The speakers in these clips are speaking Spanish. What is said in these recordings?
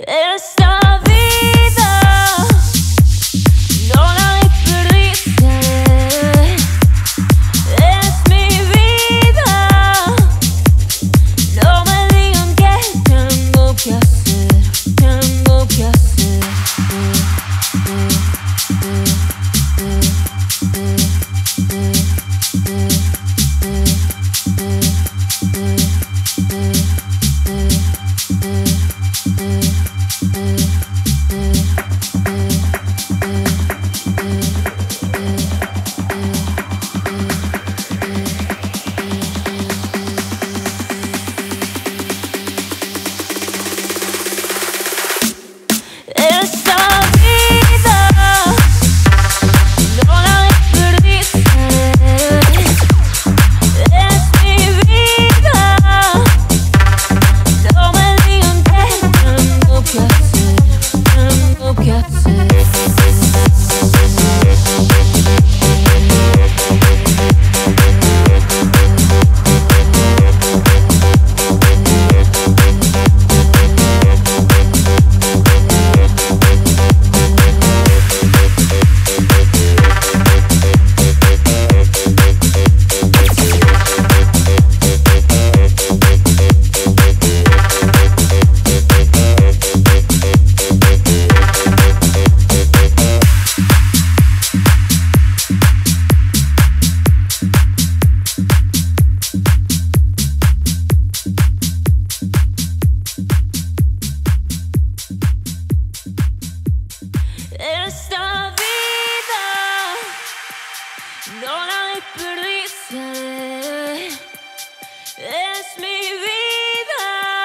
Esta vida no la desperdiciaré. Es mi vida. No me digan qué tengo que hacer. Tengo que hacer. Esta vida no la desperdiciaré. Es mi vida. No me digan qué tengo que hacer. Tengo que hacer. Esta vida no la desperdiciaré. Es mi vida.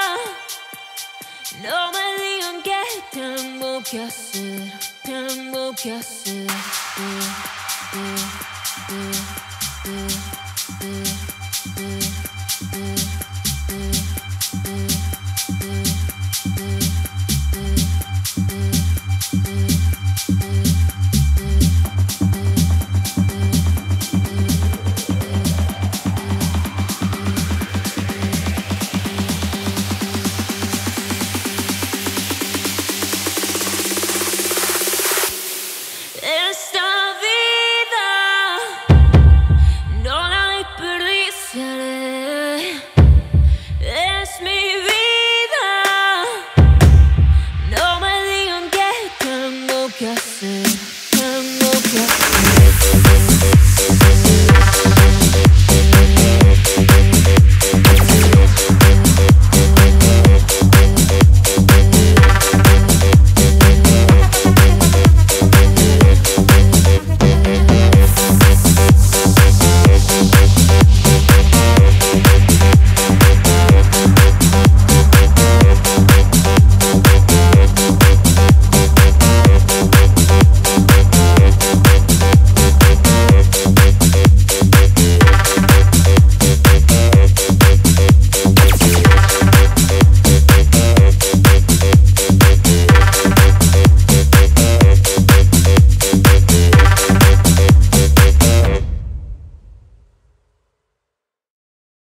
No me digan qué tengo que hacer. Tengo que hacer.